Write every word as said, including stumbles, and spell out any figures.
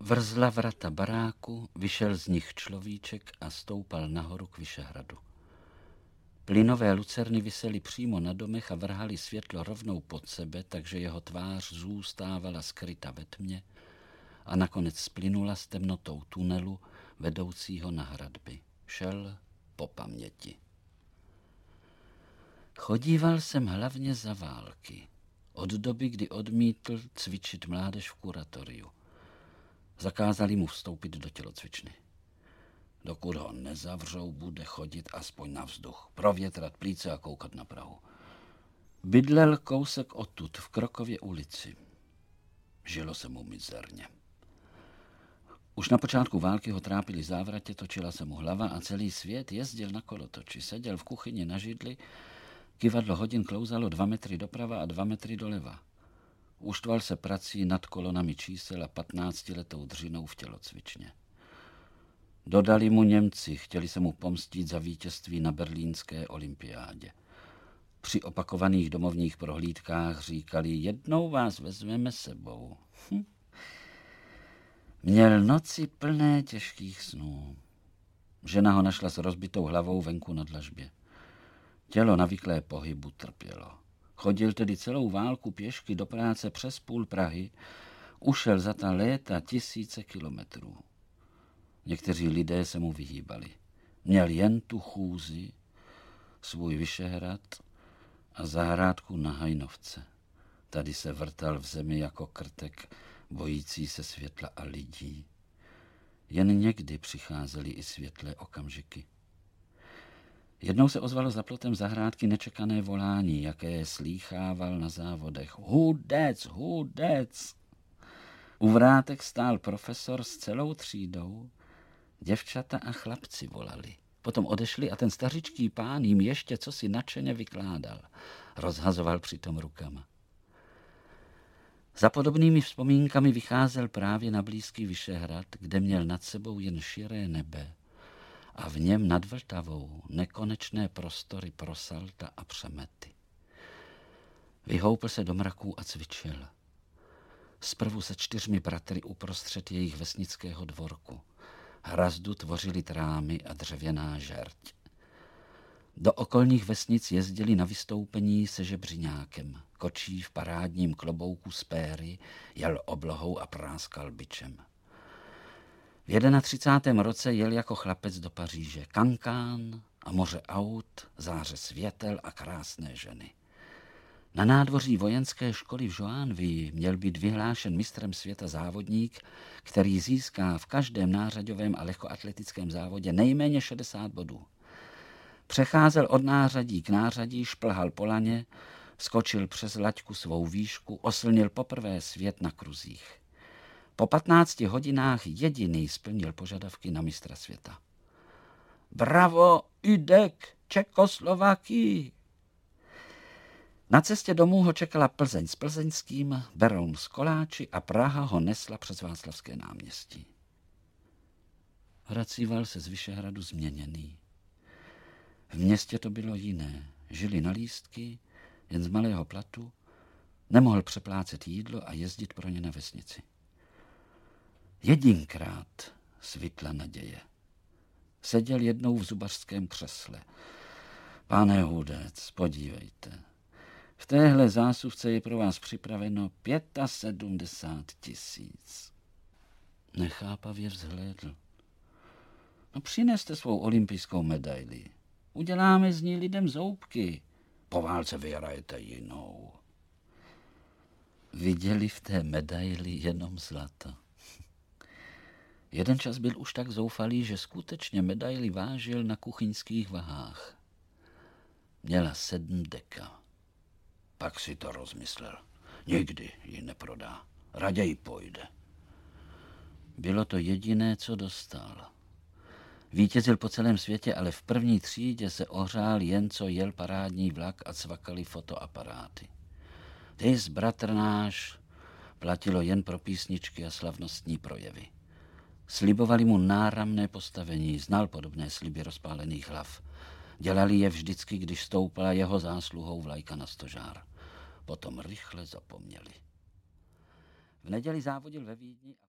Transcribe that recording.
Vrzla vrata baráku, vyšel z nich človíček a stoupal nahoru k Vyšehradu. Plynové lucerny visely přímo na domech a vrhaly světlo rovnou pod sebe, takže jeho tvář zůstávala skryta ve tmě a nakonec splynula s temnotou tunelu vedoucího na hradby. Šel po paměti. Chodíval jsem hlavně za války, od doby, kdy odmítl cvičit mládež v kuratoriu. Zakázali mu vstoupit do tělocvičny. Dokud ho nezavřou, bude chodit aspoň na vzduch, provětrat plíce a koukat na Prahu. Bydlel kousek odtud, v Krokově ulici. Žilo se mu mizerně. Už na počátku války ho trápili závratě, točila se mu hlava a celý svět jezdil na kolotoči. Seděl v kuchyni na židli, kyvadlo hodin klouzalo dva metry doprava a dva metry doleva. Uštval se prací nad kolonami čísel a patnáctiletou dřinou v tělocvičně. Dodali mu Němci, chtěli se mu pomstít za vítězství na berlínské olympiádě. Při opakovaných domovních prohlídkách říkali, jednou vás vezmeme sebou. Hm. Měl noci plné těžkých snů. Žena ho našla s rozbitou hlavou venku na dlažbě. Tělo navyklé pohybu trpělo. Chodil tedy celou válku pěšky do práce přes půl Prahy, ušel za ta léta tisíce kilometrů. Někteří lidé se mu vyhýbali. Měl jen tu chůzi, svůj Vyšehrad a zahrádku na Hajnovce. Tady se vrtal v zemi jako krtek, bojící se světla a lidí. Jen někdy přicházely i světlé okamžiky. Jednou se ozvalo za plotem zahrádky nečekané volání, jaké slýchával na závodech. Hudec, hudec! U vrátek stál profesor s celou třídou. Děvčata a chlapci volali. Potom odešli a ten stařičký pán jim ještě cosi nadšeně vykládal. Rozhazoval přitom rukama. Za podobnými vzpomínkami vycházel právě na blízký Vyšehrad, kde měl nad sebou jen širé nebe a v něm nad Vltavou nekonečné prostory pro salta a přemety. Vyhoupl se do mraků a cvičil. Zprvu se čtyřmi bratry uprostřed jejich vesnického dvorku. Hrazdu tvořili trámy a dřevěná žerť. Do okolních vesnic jezdili na vystoupení se žebřiňákem. Kočí v parádním klobouku z péry jel oblohou a práskal bičem. V třicátém prvním roce jel jako chlapec do Paříže. Kankán a moře aut, záře světel a krásné ženy. Na nádvoří vojenské školy v Joinville měl být vyhlášen mistrem světa závodník, který získá v každém nářadovém a lehkoatletickém závodě nejméně šedesát bodů. Přecházel od nářadí k nářadí, šplhal po laně, skočil přes laťku svou výšku, oslnil poprvé svět na kruzích. Po patnácti hodinách jediný splnil požadavky na mistra světa. Bravo, Udek, Čekoslovakii! Na cestě domů ho čekala Plzeň s Plzeňským, Beroun s koláči a Praha ho nesla přes Václavské náměstí. Vracíval se z Vyšehradu změněný. V městě to bylo jiné. Žili na lístky, jen z malého platu, nemohl přeplácet jídlo a jezdit pro ně na vesnici. Jedinkrát svitla naděje. Seděl jednou v zubařském křesle. Pane Hudec, podívejte. V téhle zásuvce je pro vás připraveno sedmdesát pět tisíc. Nechápavě vzhlédl. No přineste svou olympijskou medaili. Uděláme z ní lidem zoubky. Po válce vyhrajete jinou. Viděli v té medaili jenom zlato. Jeden čas byl už tak zoufalý, že skutečně medaili vážil na kuchyňských vahách. Měla sedm deka. Pak si to rozmyslel. Nikdy ji neprodá. Raději pojde. Bylo to jediné, co dostal. Vítězil po celém světě, ale v první třídě se ohřál jen, co jel parádní vlak a cvakaly fotoaparáty. Ty z bratr náš platilo jen pro písničky a slavnostní projevy. Slibovali mu náramné postavení, znal podobné sliby rozpálených hlav. Dělali je vždycky, když stoupala jeho zásluhou vlajka na stožár. Potom rychle zapomněli. V neděli závodil ve Vídni.